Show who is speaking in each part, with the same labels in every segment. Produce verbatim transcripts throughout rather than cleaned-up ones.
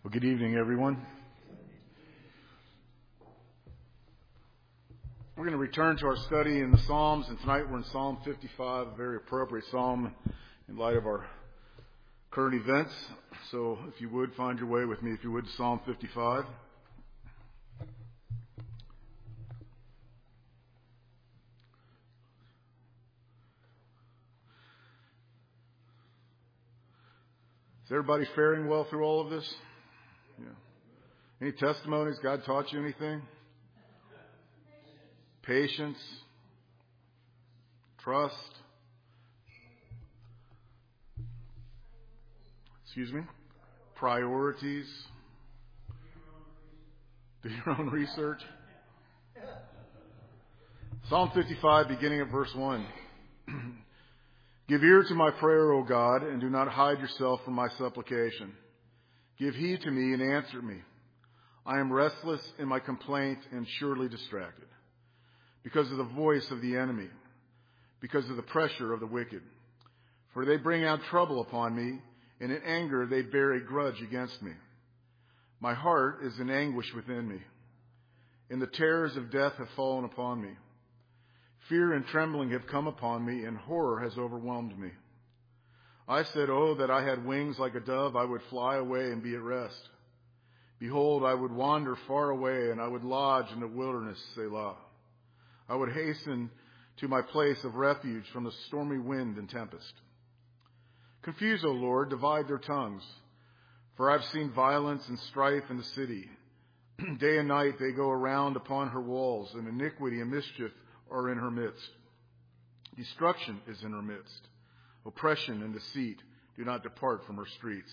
Speaker 1: Well, good evening, everyone. We're going to return to our study in the Psalms, and tonight we're in Psalm fifty-five, a very appropriate psalm in light of our current events. So if you would, find your way with me, if you would, to Psalm fifty-five. Is everybody faring well through all of this? Yeah. Any testimonies? God taught you anything? Patience. Trust. Excuse me? Priorities. Do your own research. Psalm fifty-five, beginning at verse one. Give ear to my prayer, O God, and do not hide yourself from my supplication. Give heed to me and answer me. I am restless in my complaint and surely distracted, because of the voice of the enemy, because of the pressure of the wicked. For they bring out trouble upon me, and in anger they bear a grudge against me. My heart is in anguish within me, and the terrors of death have fallen upon me. Fear and trembling have come upon me, and horror has overwhelmed me. I said, oh, that I had wings like a dove, I would fly away and be at rest. Behold, I would wander far away, and I would lodge in the wilderness, Selah. I would hasten to my place of refuge from the stormy wind and tempest. Confuse, O Lord, divide their tongues, for I've seen violence and strife in the city. Day and night they go around upon her walls, and iniquity and mischief are in her midst. Destruction is in her midst. Oppression and deceit do not depart from her streets.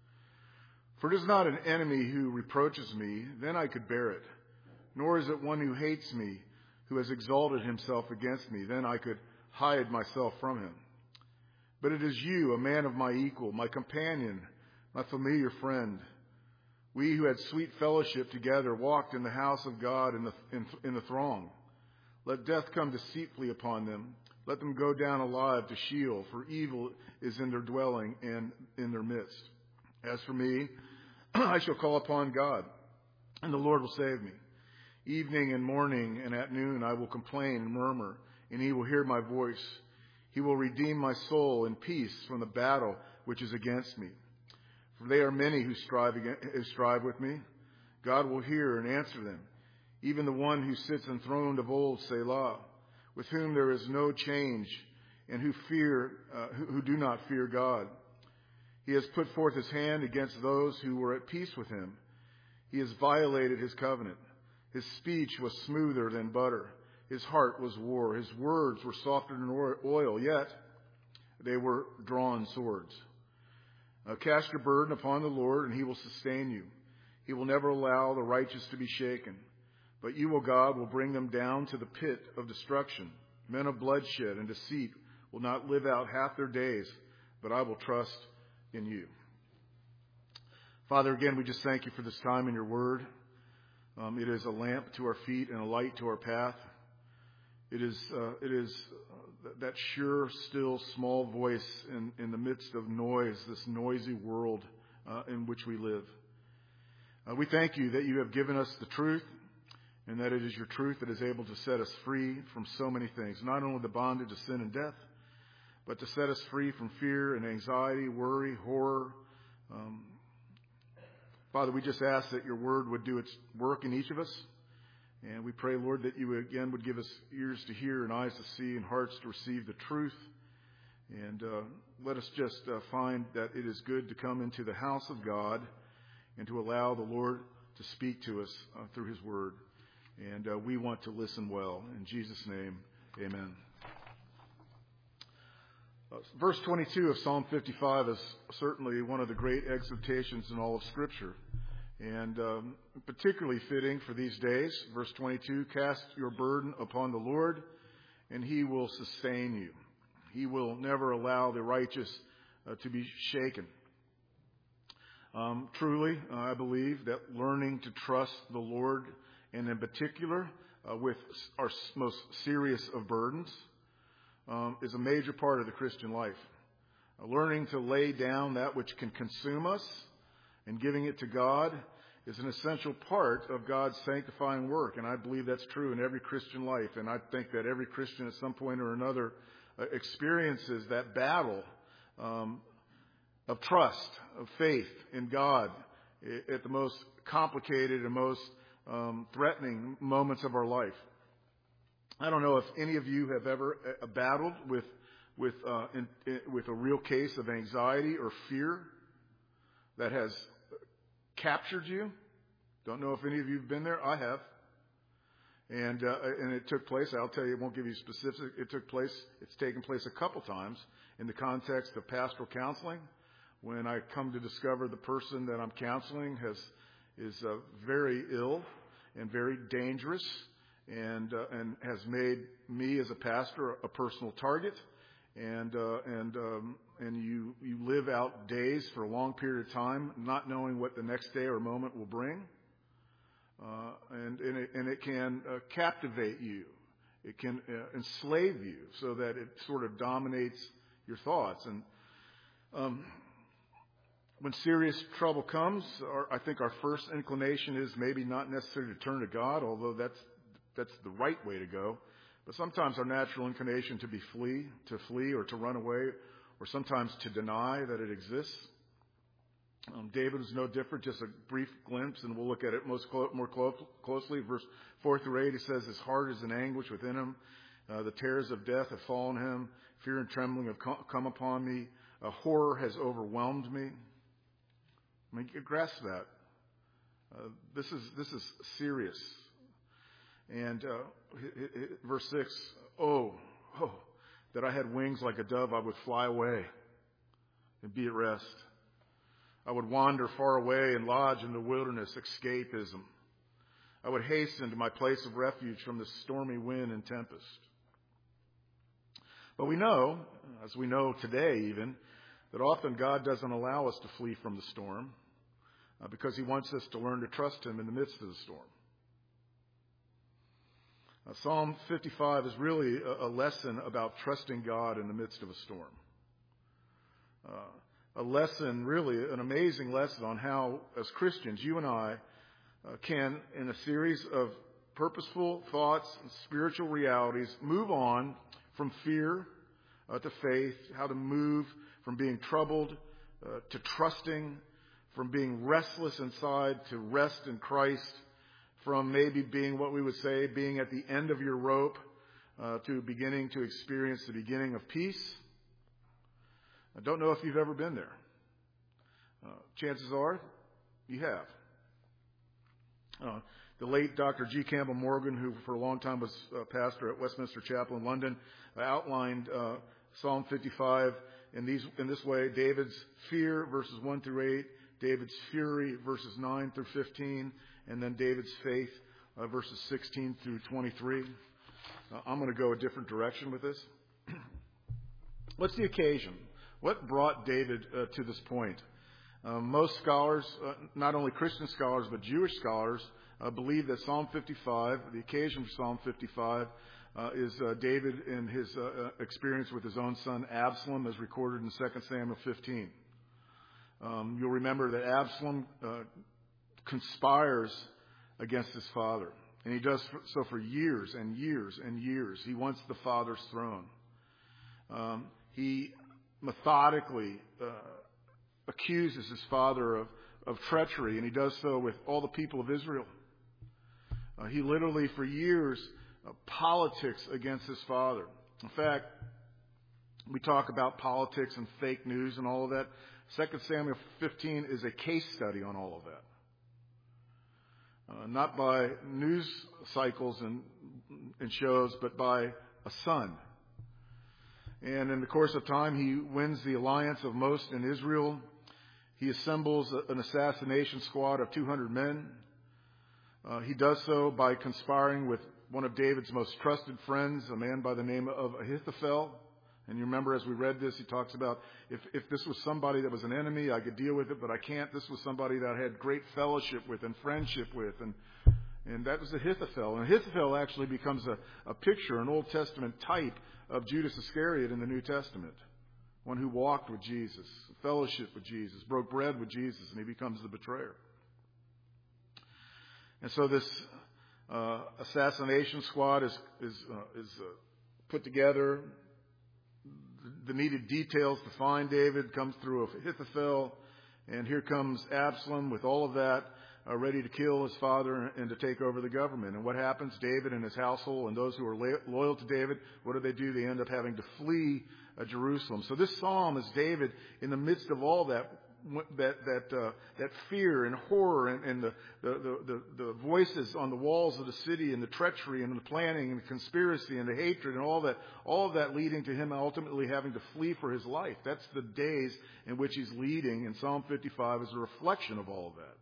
Speaker 1: For it is not an enemy who reproaches me, then I could bear it. Nor is it one who hates me, who has exalted himself against me, then I could hide myself from him. But it is you, a man of my equal, my companion, my familiar friend. We who had sweet fellowship together walked in the house of God in the, in, in the throng. Let death come deceitfully upon them. Let them go down alive to Sheol, for evil is in their dwelling and in their midst. As for me, I shall call upon God, and the Lord will save me. Evening and morning and at noon I will complain and murmur, and he will hear my voice. He will redeem my soul in peace from the battle which is against me. For they are many who strive, against, who strive with me. God will hear and answer them. Even the one who sits enthroned of old, Selah, with whom there is no change, and who fear, uh, who, who do not fear God. He has put forth his hand against those who were at peace with him. He has violated his covenant. His speech was smoother than butter. His heart was war. His words were softer than oil, yet they were drawn swords. Uh, cast your burden upon the Lord, and he will sustain you. He will never allow the righteous to be shaken. But you, O God, will bring them down to the pit of destruction. Men of bloodshed and deceit will not live out half their days, but I will trust in you. Father, again, we just thank you for this time in your word. Um, it is a lamp to our feet and a light to our path. It is uh, it is uh, that sure, still, small voice in, in the midst of noise, this noisy world uh, in which we live. Uh, we thank you that you have given us the truth, and that it is your truth that is able to set us free from so many things, not only the bondage of sin and death, but to set us free from fear and anxiety, worry, horror. Um, Father, we just ask that your word would do its work in each of us. And we pray, Lord, that you again would give us ears to hear and eyes to see and hearts to receive the truth. And uh, let us just uh, find that it is good to come into the house of God and to allow the Lord to speak to us uh, through his word. And uh, we want to listen well. In Jesus' name, amen. Uh, verse twenty-two of Psalm fifty-five is certainly one of the great exhortations in all of Scripture. And um, particularly fitting for these days. Verse twenty-two, cast your burden upon the Lord, and he will sustain you. He will never allow the righteous uh, to be shaken. Um, truly, uh, I believe that learning to trust the Lord, and in particular uh, with our most serious of burdens, um, is a major part of the Christian life. Uh, learning to lay down that which can consume us And giving it to God is an essential part of God's sanctifying work. And I believe that's true in every Christian life. And I think that every Christian at some point or another uh, experiences that battle um, of trust, of faith in God at the most complicated and most um, threatening moments of our life. I don't know if any of you have ever uh, battled with with uh, in, in, with a real case of anxiety or fear that has captured you. Don't know if any of you have been there. I have. And uh, and it took place, I'll tell you, I won't give you specifics. It took place, it's taken place a couple times in the context of pastoral counseling, when I come to discover the person that I'm counseling has is uh, very ill and very dangerous, and uh, and has made me as a pastor a personal target. And uh, and um, and you you live out days for a long period of time, not knowing what the next day or moment will bring, uh, and and it, and it can uh, captivate you, it can uh, enslave you, so that it sort of dominates your thoughts. And um, when serious trouble comes, our, I think our first inclination is maybe not necessarily to turn to God, although that's that's the right way to go. But sometimes our natural inclination to be flee, to flee or to run away, or sometimes to deny that it exists. Um, David was no different, just a brief glimpse, and we'll look at it most clo- more clo- closely. Verse four through eight, he says, his heart is in anguish within him. Uh, the terrors of death have fallen him. Fear and trembling have co- come upon me. A horror has overwhelmed me. I mean, you grasp that. Uh, this is this is serious. And uh, it, it, verse six, oh, oh, that I had wings like a dove, I would fly away and be at rest. I would wander far away and lodge in the wilderness, escapism. I would hasten to my place of refuge from the stormy wind and tempest. But we know, as we know today even, that often God doesn't allow us to flee from the storm uh, because he wants us to learn to trust him in the midst of the storm. Uh, Psalm fifty-five is really a, a lesson about trusting God in the midst of a storm. Uh, a lesson, really an amazing lesson on how, as Christians, you and I uh, can, in a series of purposeful thoughts and spiritual realities, move on from fear uh, to faith, how to move from being troubled uh, to trusting, from being restless inside to rest in Christ, from maybe being what we would say, being at the end of your rope, uh, to beginning to experience the beginning of peace. I don't know if you've ever been there. Uh, chances are you have. Uh, the late Doctor G. Campbell Morgan, who for a long time was uh, pastor at Westminster Chapel in London, uh, outlined uh, Psalm fifty-five in these in this way: David's fear, verses one through eight; David's fury, verses nine through fifteen; and then David's faith, uh, verses sixteen through twenty-three. Uh, I'm going to go a different direction with this. What's the occasion? What brought David uh, to this point? Uh, most scholars, uh, not only Christian scholars, but Jewish scholars, uh, believe that Psalm fifty-five, the occasion for Psalm fifty-five, uh, is uh, David in his uh, experience with his own son Absalom, as recorded in Second Samuel fifteen. Um, you'll remember that Absalom uh, conspires against his father. And he does so for years and years and years. He wants the father's throne. Um, he methodically uh, accuses his father of, of treachery, and he does so with all the people of Israel. Uh, he literally, for years, uh, politics against his father. In fact, we talk about politics and fake news and all of that. Second Samuel fifteen is a case study on all of that. Uh, not by news cycles and, and shows, but by a son. And in the course of time, he wins the alliance of most in Israel. He assembles a, an assassination squad of two hundred men. Uh, he does so by conspiring with one of David's most trusted friends, a man by the name of Ahithophel. And you remember, as we read this, he talks about if, if this was somebody that was an enemy, I could deal with it, but I can't. This was somebody that I had great fellowship with and friendship with. And and that was Ahithophel. And Ahithophel actually becomes a, a picture, an Old Testament type of Judas Iscariot in the New Testament. one who walked with Jesus, fellowship with Jesus, broke bread with Jesus, and he becomes the betrayer. And so this uh, assassination squad is is uh, is uh, put together. The needed details to find David comes through Ahithophel, and here comes Absalom with all of that, uh, ready to kill his father and to take over the government. And what happens? David and his household and those who are loyal to David, what do they do? They end up having to flee uh, Jerusalem. So this psalm is David in the midst of all that that that uh, that fear and horror and, and the, the, the, the voices on the walls of the city and the treachery and the planning and the conspiracy and the hatred and all that, all of that leading to him ultimately having to flee for his life. That's the days in which he's leading, and Psalm fifty-five is a reflection of all of that.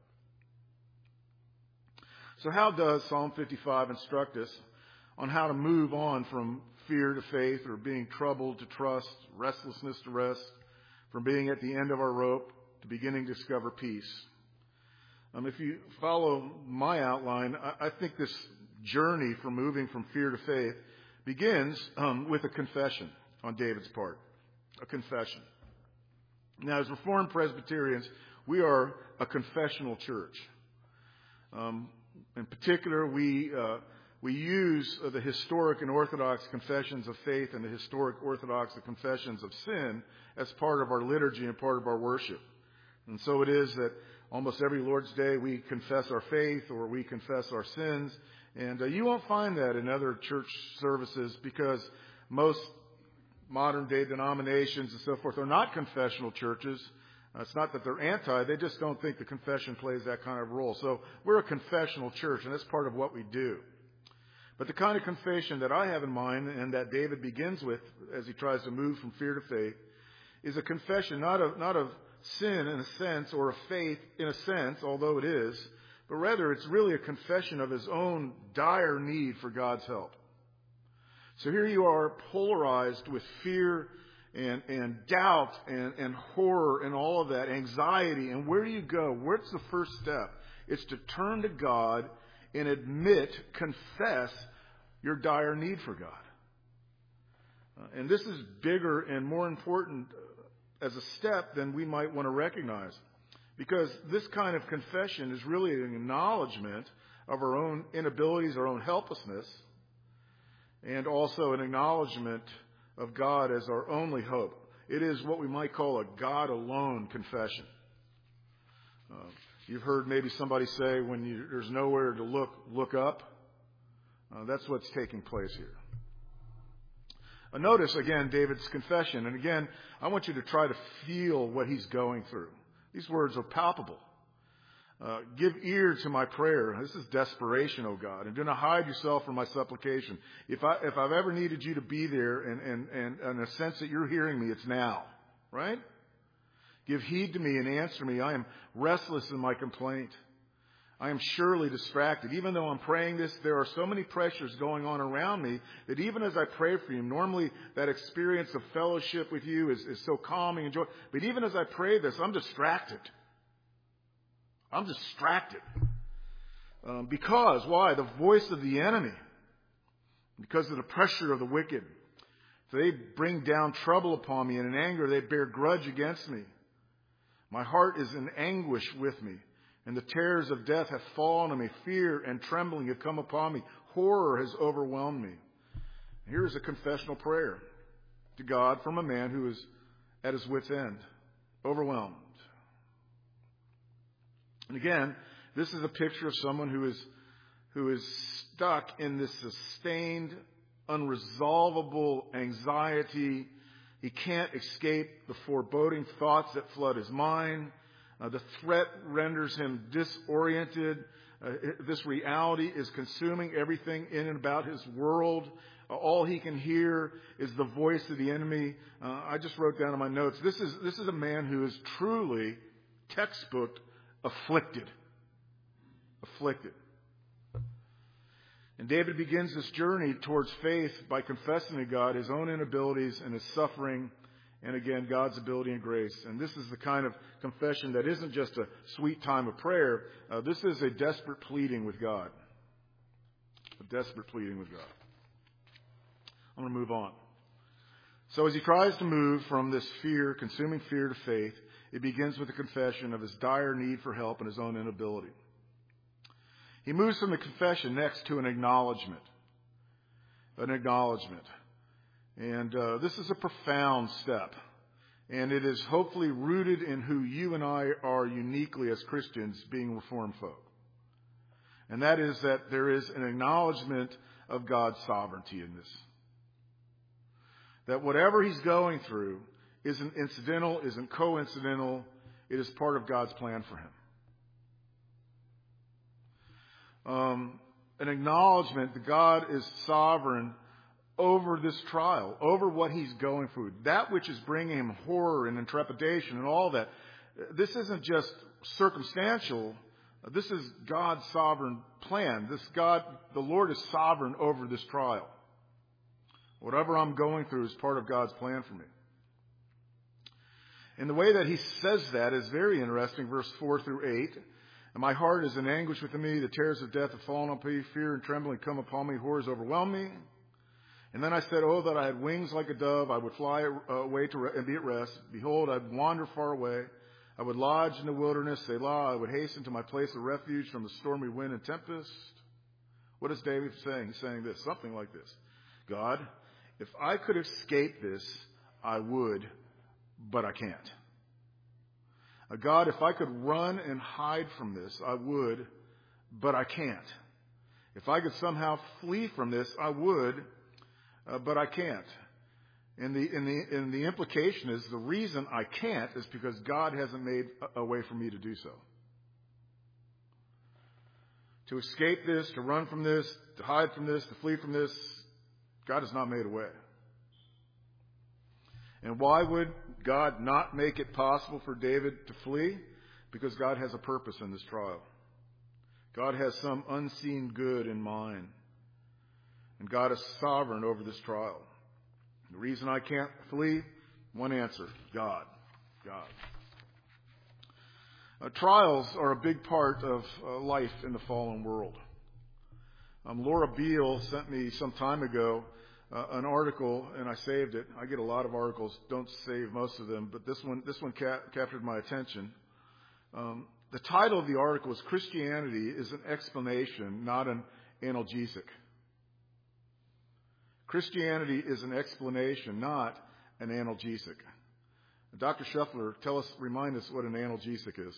Speaker 1: So how does Psalm fifty-five instruct us on how to move on from fear to faith, or being troubled to trust, restlessness to rest, from being at the end of our rope to beginning to discover peace? Um, if you follow my outline, I, I think this journey from moving from fear to faith begins um, with a confession on David's part. A confession. Now, as Reformed Presbyterians, we are a confessional church. Um, in particular, we uh, we use uh, the historic and orthodox confessions of faith and the historic orthodox confessions of sin as part of our liturgy and part of our worship. And so it is that almost every Lord's Day we confess our faith or we confess our sins. And uh, you won't find that in other church services, because most modern day denominations and so forth are not confessional churches. Uh, it's not that they're anti, they just don't think the confession plays that kind of role. So we're a confessional church, and that's part of what we do. But the kind of confession that I have in mind, and that David begins with as he tries to move from fear to faith, is a confession not of not of sin in a sense, or of faith in a sense, although it is, but rather it's really a confession of his own dire need for God's help. So here you are, polarized with fear and, and doubt and, and horror and all of that, anxiety. And where do you go? What's the first step? It's to turn to God and admit, confess your dire need for God. Uh, and this is bigger and more important as a step than we might want to recognize, because this kind of confession is really an acknowledgement of our own inabilities, our own helplessness, and also an acknowledgement of God as our only hope. It is what we might call a God alone confession. Uh, you've heard maybe somebody say, when you, there's nowhere to look, look up. Uh, that's what's taking place here. Uh, notice again David's confession, and again I want you to try to feel what he's going through. These words are palpable. Uh, give ear to my prayer. This is desperation, O God, and do not hide yourself from my supplication. If I if I've ever needed you to be there, and and and in a sense that you're hearing me, it's now, right? Give heed to me and answer me. I am restless in my complaint. I am surely distracted. Even though I'm praying this, there are so many pressures going on around me that even as I pray for you, normally that experience of fellowship with you is, is so calming and joyful. But even as I pray this, I'm distracted. I'm distracted. Um, because, why? The voice of the enemy. Because of the pressure of the wicked. They bring down trouble upon me, and in anger they bear grudge against me. My heart is in anguish with me. And the terrors of death have fallen on me. Fear and trembling have come upon me. Horror has overwhelmed me. Here is a confessional prayer to God from a man who is at his wit's end, overwhelmed. And again, this is a picture of someone who is who is stuck in this sustained, unresolvable anxiety. He can't escape the foreboding thoughts that flood his mind. Uh, the threat renders him disoriented. Uh, this reality is consuming everything in and about his world. Uh, all he can hear is the voice of the enemy. Uh, I just wrote down in my notes, this is this is a man who is truly textbook afflicted. Afflicted. And David begins this journey towards faith by confessing to God his own inabilities and his suffering, and again, God's ability and grace. And this is the kind of confession that isn't just a sweet time of prayer. Uh, this is a desperate pleading with God. A desperate pleading with God. I'm going to move on. So as he tries to move from this fear, consuming fear, to faith, it begins with a confession of his dire need for help and his own inability. He moves from the confession next to an acknowledgement. An acknowledgement. And uh, this is a profound step. And it is hopefully rooted in who you and I are uniquely as Christians, being Reformed folk. And that is that there is an acknowledgement of God's sovereignty in this. That whatever he's going through isn't incidental, isn't coincidental. It is part of God's plan for him. Um, an acknowledgement that God is sovereign over this trial, over what he's going through, that which is bringing him horror and trepidation and all that. This isn't just circumstantial. This is God's sovereign plan. This God, the Lord is sovereign over this trial. Whatever I'm going through is part of God's plan for me. And the way that he says that is very interesting, verse four through eight. And my heart is in anguish within me. The terrors of death have fallen upon me. Fear and trembling come upon me. Horrors overwhelm me. And then I said, oh, that I had wings like a dove. I would fly away to re- and be at rest. Behold, I'd wander far away. I would lodge in the wilderness. Selah, I would hasten to my place of refuge from the stormy wind and tempest. What is David saying? He's saying this, something like this. God, if I could escape this, I would, but I can't. Uh, God, if I could run and hide from this, I would, but I can't. If I could somehow flee from this, I would, uh, but I can't. And the, and, the, and the implication is the reason I can't is because God hasn't made a, a way for me to do so. To escape this, to run from this, to hide from this, to flee from this, God has not made a way. And why would God not make it possible for David to flee? Because God has a purpose in this trial. God has some unseen good in mind. And God is sovereign over this trial. The reason I can't flee, one answer, God. God. Uh, trials are a big part of uh, life in the fallen world. Um, Laura Beale sent me some time ago uh, an article, and I saved it. I get a lot of articles, don't save most of them, but this one this one ca- captured my attention. Um, the title of the article is Christianity is an Explanation, Not an Analgesic. Christianity is an explanation, not an analgesic. Doctor Scheffler, tell us, remind us what an analgesic is.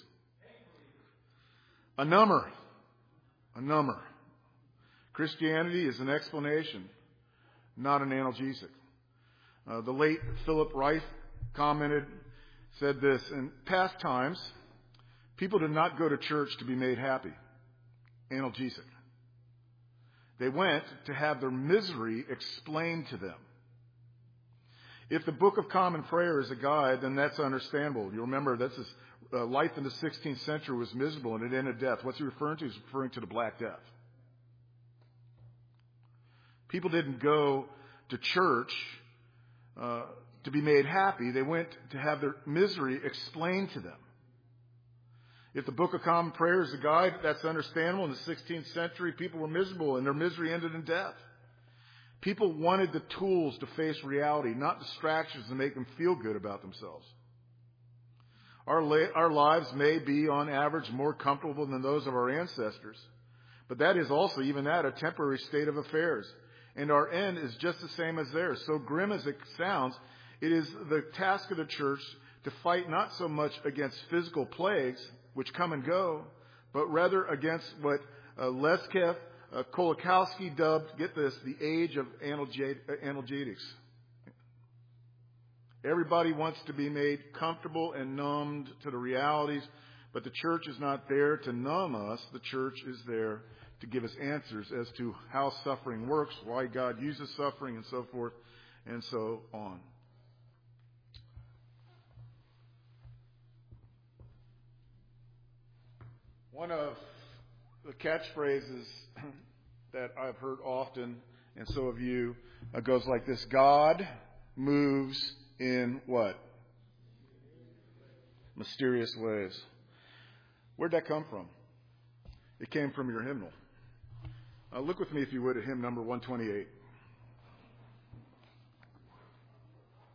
Speaker 1: A number. A number. Christianity is an explanation, not an analgesic. Uh, the late Philip Reif commented, said this, in past times, people did not go to church to be made happy. Analgesic. They went to have their misery explained to them. If the Book of Common Prayer is a guide, then that's understandable. You remember, that's his, uh, life in the sixteenth century was miserable and it ended death. What's he referring to? He's referring to the Black Death. People didn't go to church uh, to be made happy. They went to have their misery explained to them. If the Book of Common Prayer is a guide, that's understandable. In the sixteenth century, people were miserable and their misery ended in death. People wanted the tools to face reality, not distractions to make them feel good about themselves. Our, la- our lives may be, on average, more comfortable than those of our ancestors. But that is also, even that, a temporary state of affairs. And our end is just the same as theirs. So grim as it sounds, it is the task of the church to fight not so much against physical plagues, which come and go, but rather against what uh, Leszek uh, Kolakowski dubbed, get this, the age of analgesics. Everybody wants to be made comfortable and numbed to the realities, but the church is not there to numb us. The church is there to give us answers as to how suffering works, why God uses suffering, and so forth and so on. One of the catchphrases that I've heard often, and so have you, uh, goes like this: God moves in what? Mysterious ways. Where'd that come from? It came from your hymnal. Uh, look with me, if you would, at hymn number one twenty-eight.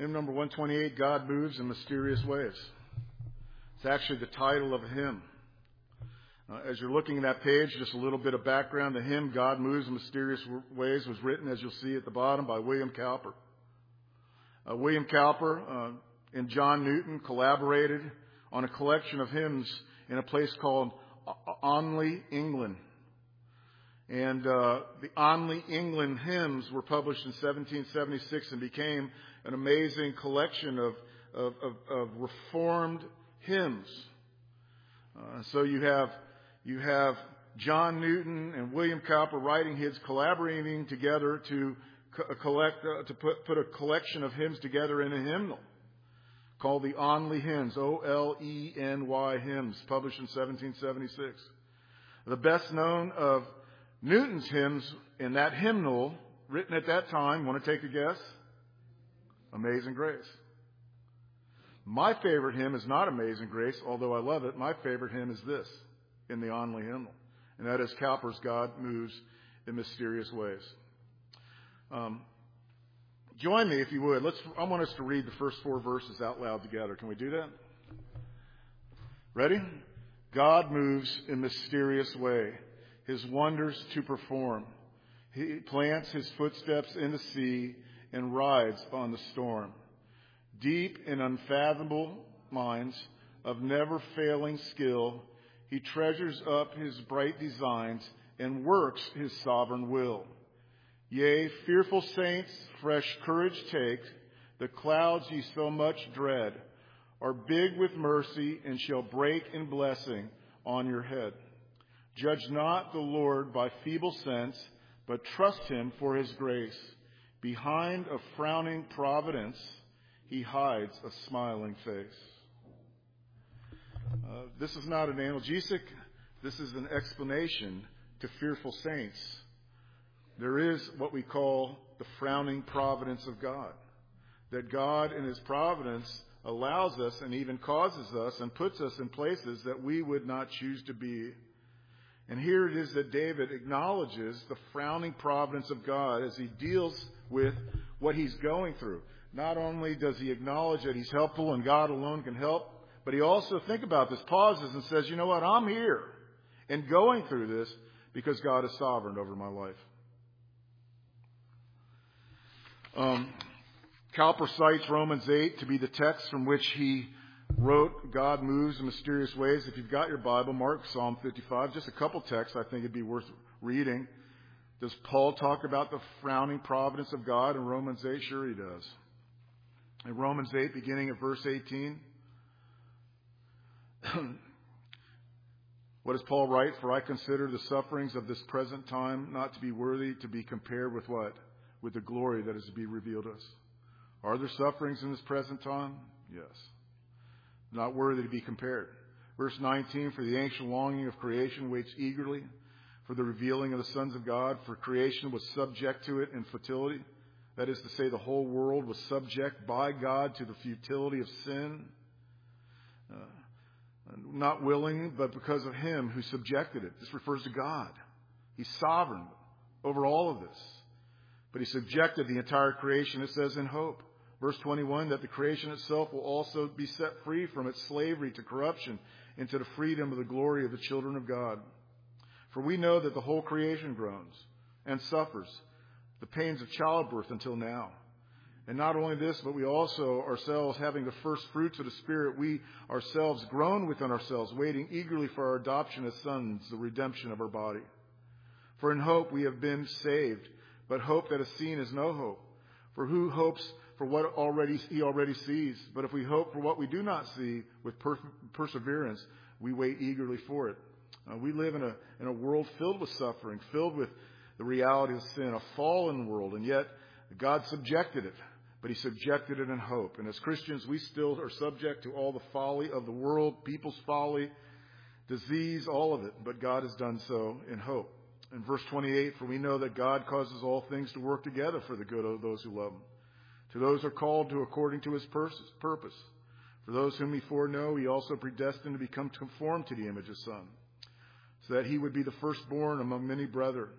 Speaker 1: Hymn number one twenty-eight, God Moves in Mysterious Ways. It's actually the title of a hymn. Uh, as you're looking at that page, just a little bit of background. The hymn, God Moves in Mysterious Ways, was written, as you'll see at the bottom, by William Cowper. Uh, William Cowper uh, and John Newton collaborated on a collection of hymns in a place called Onley, England. And uh, the Onley, England hymns were published in seventeen seventy-six and became an amazing collection of, of, of, of reformed hymns. Uh, so you have you have John Newton and William Cowper writing hymns, collaborating together to co- collect uh, to put put a collection of hymns together in a hymnal called the Onley Hymns, O L E N Y hymns, published in seventeen seventy-six. The best known of Newton's hymns in that hymnal, written at that time, want to take a guess? Amazing Grace. My favorite hymn is not Amazing Grace, although I love it. My favorite hymn is this in the Onley hymnal, and that is Cowper's God Moves in Mysterious Ways. Um, join me, if you would. Let's. I want us to read the first four verses out loud together. Can we do that? Ready? God moves in mysterious way, His wonders to perform. He plants His footsteps in the sea and rides on the storm. Deep in unfathomable minds of never-failing skill, He treasures up His bright designs and works His sovereign will. Yea, fearful saints, fresh courage take. The clouds ye so much dread are big with mercy and shall break in blessing on your head. Judge not the Lord by feeble sense, but trust Him for His grace. Behind a frowning providence, He hides a smiling face. Uh, this is not an analgesic. This is an explanation to fearful saints. There is what we call the frowning providence of God. That God in His providence allows us and even causes us and puts us in places that we would not choose to be. And here it is that David acknowledges the frowning providence of God as he deals with what he's going through. Not only does he acknowledge that he's helpful and God alone can help, but he also, think about this, pauses and says, you know what, I'm here and going through this because God is sovereign over my life. Um, Cowper cites Romans eight to be the text from which he wrote God Moves in Mysterious Ways. If you've got your Bible, mark Psalm fifty-five. Just a couple texts I think it'd be worth reading. Does Paul talk about the frowning providence of God in Romans eight? Sure he does. In Romans eight, beginning at verse eighteen, what does Paul write? For I consider the sufferings of this present time not to be worthy to be compared with what? With the glory that is to be revealed to us. Are there sufferings in this present time? Yes. Not worthy to be compared. Verse nineteen, for the ancient longing of creation waits eagerly for the revealing of the sons of God. For creation was subject to it in futility. That is to say, the whole world was subject by God to the futility of sin. Uh, not willing, but because of Him who subjected it. This refers to God. He's sovereign over all of this. But He subjected the entire creation, it says, in hope. Verse twenty-one, that the creation itself will also be set free from its slavery to corruption into the freedom of the glory of the children of God. For we know that the whole creation groans and suffers the pains of childbirth until now. And not only this, but we also ourselves, having the first fruits of the Spirit, we ourselves groan within ourselves, waiting eagerly for our adoption as sons, the redemption of our body. For in hope we have been saved, but hope that is seen is no hope. For who hopes for what already he already sees? But if we hope for what we do not see, with per- perseverance, we wait eagerly for it. Uh, we live in a in a world filled with suffering, filled with the reality of sin, a fallen world, and yet God subjected it. But He subjected it in hope. And as Christians, we still are subject to all the folly of the world, people's folly, disease, all of it. But God has done so in hope. In verse twenty-eight, for we know that God causes all things to work together for the good of those who love Him, to those who are called to according to His purpose. For those whom He foreknow, He also predestined to become conformed to the image of His Son, so that He would be the firstborn among many brethren.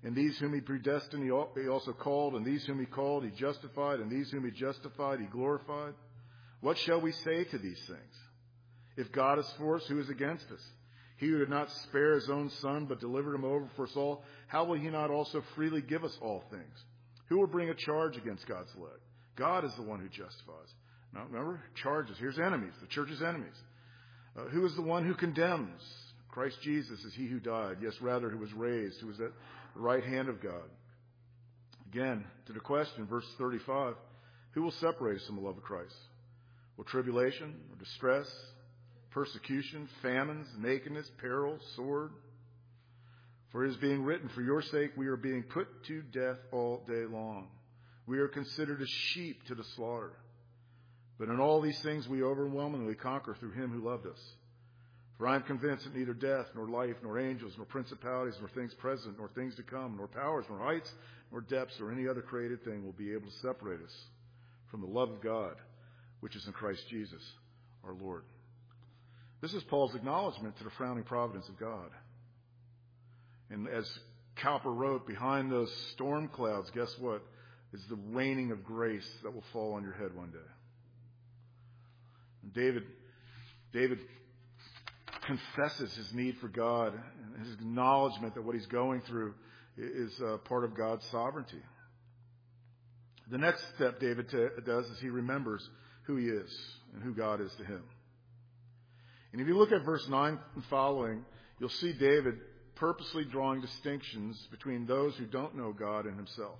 Speaker 1: And these whom he predestined, he also called. And these whom he called, he justified. And these whom he justified, he glorified. What shall we say to these things? If God is for us, who is against us? He who did not spare his own son, but delivered him over for us all, how will he not also freely give us all things? Who will bring a charge against God's elect? God is the one who justifies. Now, remember, charges. Here's enemies, the church's enemies. Uh, who is the one who condemns? Christ Jesus is he who died. Yes, rather, who was raised, who was at the right hand of God. Again, to the question, verse thirty-five, who will separate us from the love of Christ? Will tribulation or distress, persecution, famines, nakedness, peril, sword? For it is being written, for your sake we are being put to death all day long. We are considered as sheep to the slaughter. But in all these things we overwhelmingly conquer through him who loved us. For I am convinced that neither death, nor life, nor angels, nor principalities, nor things present, nor things to come, nor powers, nor heights, nor depths, or any other created thing will be able to separate us from the love of God, which is in Christ Jesus, our Lord. This is Paul's acknowledgement to the frowning providence of God. And as Cowper wrote, behind those storm clouds, guess what? Is the raining of grace that will fall on your head one day. And David, David confesses his need for God and his acknowledgement that what he's going through is uh, part of God's sovereignty. The next step David t- does is he remembers who he is and who God is to him. And if you look at verse nine and following, you'll see David purposely drawing distinctions between those who don't know God and himself.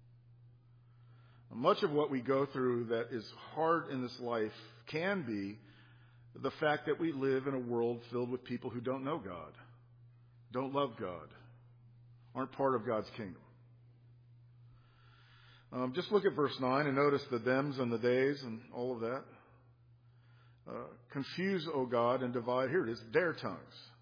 Speaker 1: Much of what we go through that is hard in this life can be the fact that we live in a world filled with people who don't know God, don't love God, aren't part of God's kingdom. Um, just look at verse nine and notice the thems and the days and all of that. Uh, confuse, O God, and divide. Here it is, their tongues.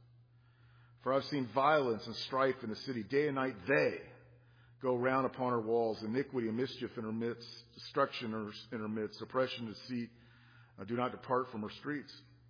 Speaker 1: For I've seen violence and strife in the city. Day and night they go round upon her walls. Iniquity and mischief in her midst. Destruction in her midst. Oppression and deceit uh, do not depart from her streets.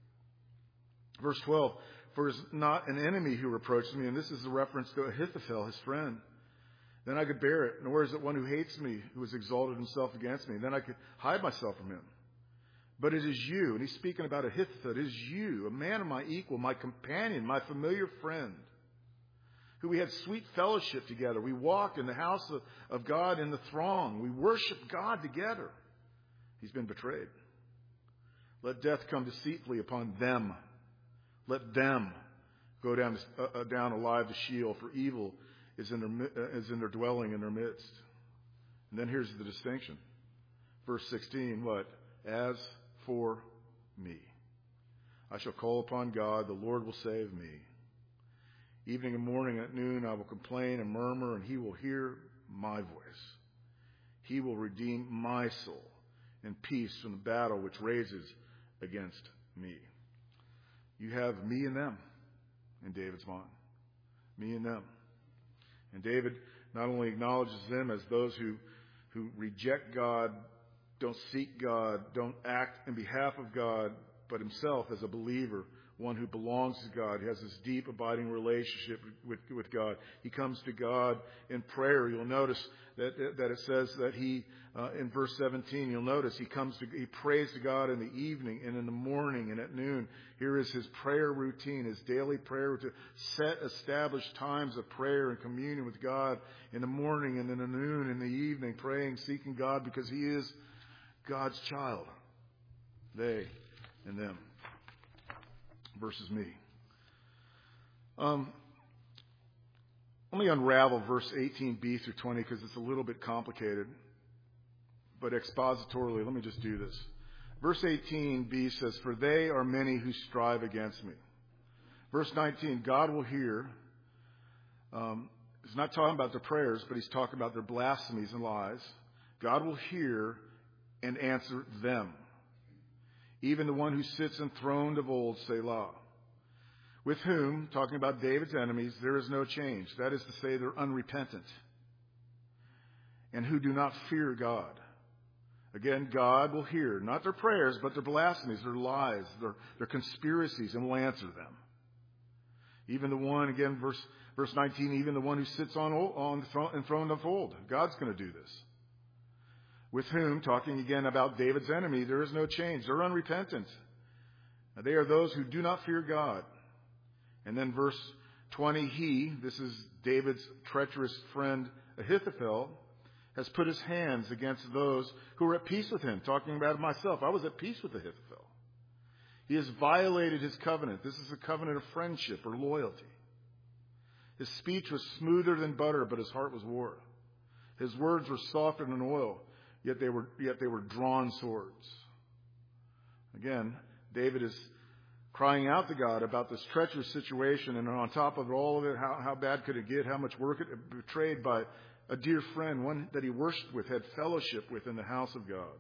Speaker 1: Verse twelve. For it is not an enemy who reproaches me. And this is a reference to Ahithophel, his friend. Then I could bear it. Nor is it one who hates me, who has exalted himself against me. Then I could hide myself from him. But it is you, and he's speaking about Ahithophel, it is you, a man of my equal, my companion, my familiar friend, who we had sweet fellowship together. We walked in the house of, of God in the throng. We worshiped God together. He's been betrayed. Let death come deceitfully upon them. Let them go down, uh, down alive to Sheol, for evil is in, their, uh, is in their dwelling in their midst. And then here's the distinction. Verse sixteen, what? As for me, I shall call upon God, the Lord will save me. Evening and morning at noon I will complain and murmur, and he will hear my voice. He will redeem my soul in peace from the battle which rages against me. You have me and them in David's mind. Me and them. And David not only acknowledges them as those who, who reject God, don't seek God, don't act in behalf of God, but himself as a believer, one who belongs to God. He has this deep, abiding relationship with, with God. He comes to God in prayer. You'll notice that, that it says that he, uh, in verse seventeen, you'll notice he comes to, he prays to God in the evening and in the morning and at noon. Here is his prayer routine, his daily prayer routine. Set established times of prayer and communion with God in the morning and in the noon and the evening, praying, seeking God because he is God's child. They and them versus me. Um, let me unravel verse eighteen b through twenty because it's a little bit complicated. But expositorily, let me just do this. Verse eighteen b says, for they are many who strive against me. Verse nineteen, God will hear. Um, he's not talking about their prayers, but he's talking about their blasphemies and lies. God will hear and answer them. Even the one who sits enthroned of old, Selah. With whom, talking about David's enemies, there is no change. That is to say, they're unrepentant. And who do not fear God. Again, God will hear, not their prayers, but their blasphemies, their lies, their, their conspiracies, and will answer them. Even the one, again, verse verse nineteen, even the one who sits on, on the throne, enthroned of old. God's going to do this. With whom, talking again about David's enemy, there is no change. They're unrepentant. They are those who do not fear God. And then verse twenty, he, this is David's treacherous friend Ahithophel, has put his hands against those who are at peace with him. Talking about myself, I was at peace with Ahithophel. He has violated his covenant. This is a covenant of friendship or loyalty. His speech was smoother than butter, but his heart was war. His words were softer than oil, yet they were yet they were drawn swords. Again, David is crying out to God about this treacherous situation, and on top of all of it, how, how bad could it get? How much work it betrayed by a dear friend, one that he worshipped with, had fellowship with in the house of God.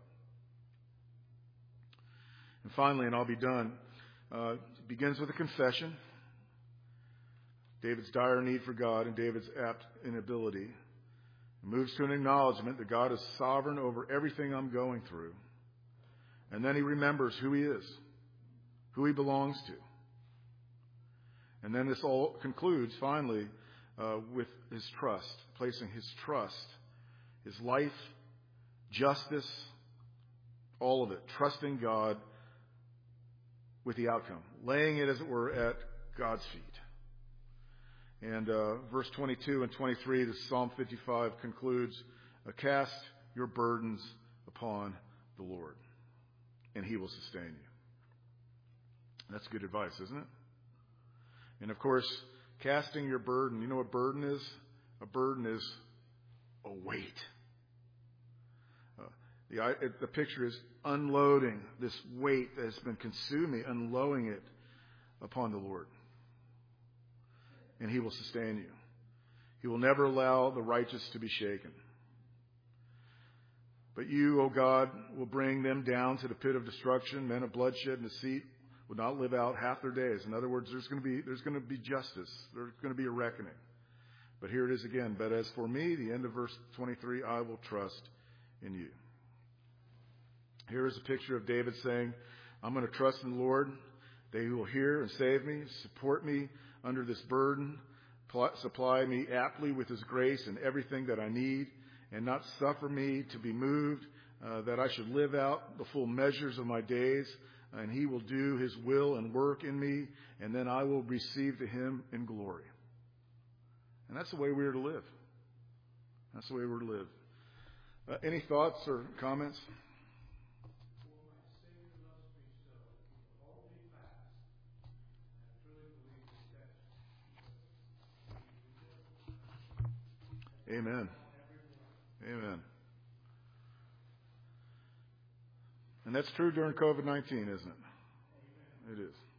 Speaker 1: And finally, and I'll be done, uh, it begins with a confession. David's dire need for God and David's apt inability. It moves to an acknowledgement that God is sovereign over everything I'm going through. And then he remembers who he is, who he belongs to. And then this all concludes, finally, uh, with his trust, placing his trust, his life, justice, all of it, trusting God with the outcome, laying it, as it were, at God's feet. And uh, verse twenty-two and twenty-three, the Psalm fifty-five concludes, cast your burdens upon the Lord, and he will sustain you. That's good advice, isn't it? And of course, casting your burden, you know what burden is? A burden is a weight. Uh, the, it, the picture is unloading this weight that has been consuming, unloading it upon the Lord. And he will sustain you. He will never allow the righteous to be shaken. But you, O God, will bring them down to the pit of destruction. Men of bloodshed and deceit will not live out half their days. In other words, there's going to be there's going to be justice. There's going to be a reckoning. But here it is again. But as for me, the end of verse twenty-three, I will trust in you. Here is a picture of David saying, I'm going to trust in the Lord. They will hear and save me, support me under this burden, supply me aptly with his grace and everything that I need, and not suffer me to be moved, uh, that I should live out the full measures of my days, and he will do his will and work in me, and then I will receive to him in glory. And that's the way we are to live. That's the way we're to live. Uh, any thoughts or comments? Amen. Amen. And that's true during covid nineteen, isn't it? It is.